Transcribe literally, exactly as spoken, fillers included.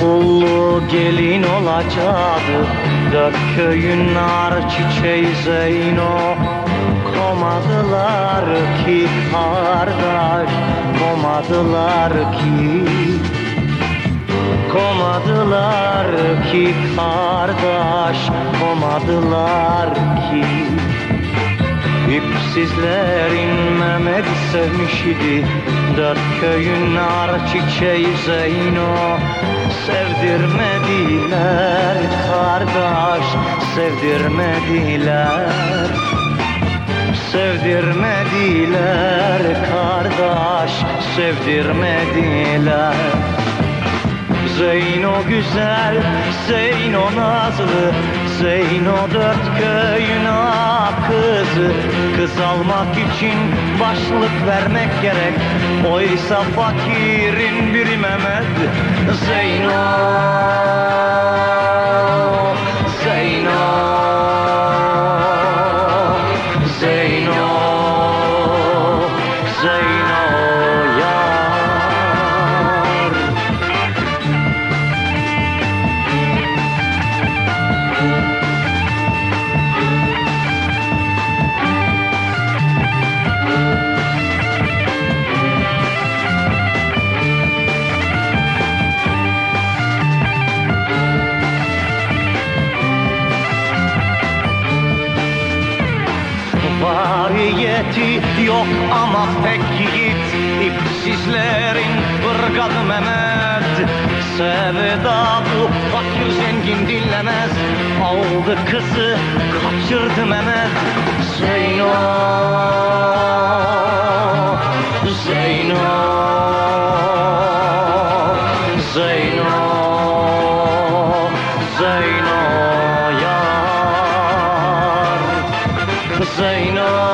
pullu gelin olacaktı. Dört köyün nar çiçeği Zeyno. Komadılar ki kardeş, komadılar ki, komadılar ki kardeş, komadılar ki. İpsizlerin Mehmet'i sevmiş idi, dört köyün nar çiçeği Zeyno. Sevdirmediler kardeş, sevdirmediler. Sevdirmediler kardeş, sevdirmediler. Zeyno güzel, Zeyno nazlı, Zeyno dört köyün ağa kızı. Kız almak için başlık vermek gerek, oysa fakirin biri Mehmet. Zeyno, Zeyno, Zeyno, Zeyno yar. Variyeti yok ama pek yiğit, İpsizlerin ırgadı Mehmet. Sevda bu fakir zengin dinlemez, aldı kızı kaçırdı Mehmet. Zeyno, Zeyno, Zeyno, Zeyno yar. Zeyno.